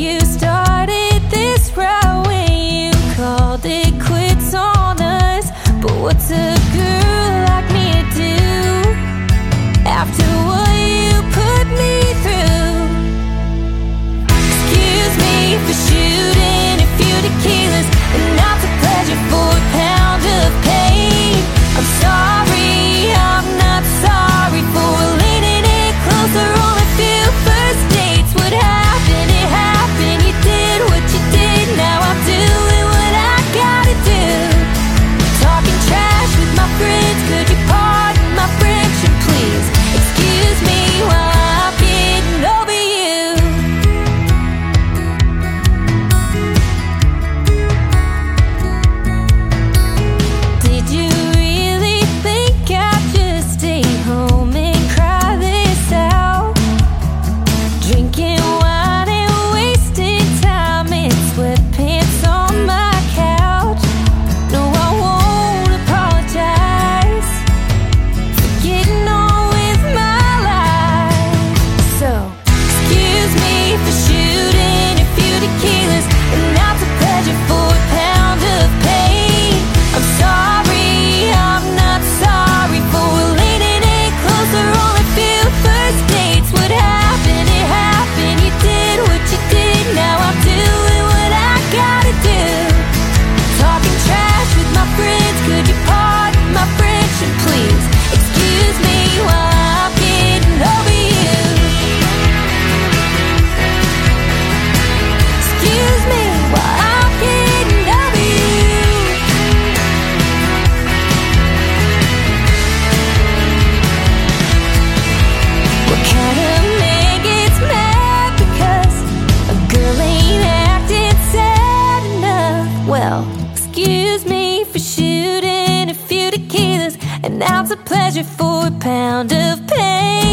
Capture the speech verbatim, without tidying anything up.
you started this route when you called it quits on us. But what's a girl like me to do after what you put me through? Excuse me for shooting a few tequilas and not to pleasure for a pound of pain. I'm sorry, I'm not sorry for leaning in closer on a few first dates. What happened, it happened, you did what you did. Now I'm doing what I gotta do. Talking trash with my friends, could you pardon my friendship, please? Excuse me while I'm getting over you. Did you really think I'd just stay home and cry this out? Drinking wine and wasting time in sweatpants on my couch. No, I won't apologize for getting on with my life. So, excuse me for shooting a few tequilas and not to pleasure for a pound of pain. I'm sorry, I'm not sorry for leaning in closer on a few first dates. What happened, it happened, you did what you did. Now I'm doing what I gotta do. Talking trash with my friends, could you pardon my friendship, please? Excuse me while I'm getting over you. Excuse me while I'm getting over you. What kind of man gets mad because a girl ain't acting sad enough? Well, excuse me for shooting a few tequilas and now it's a pleasure for a pound of pain.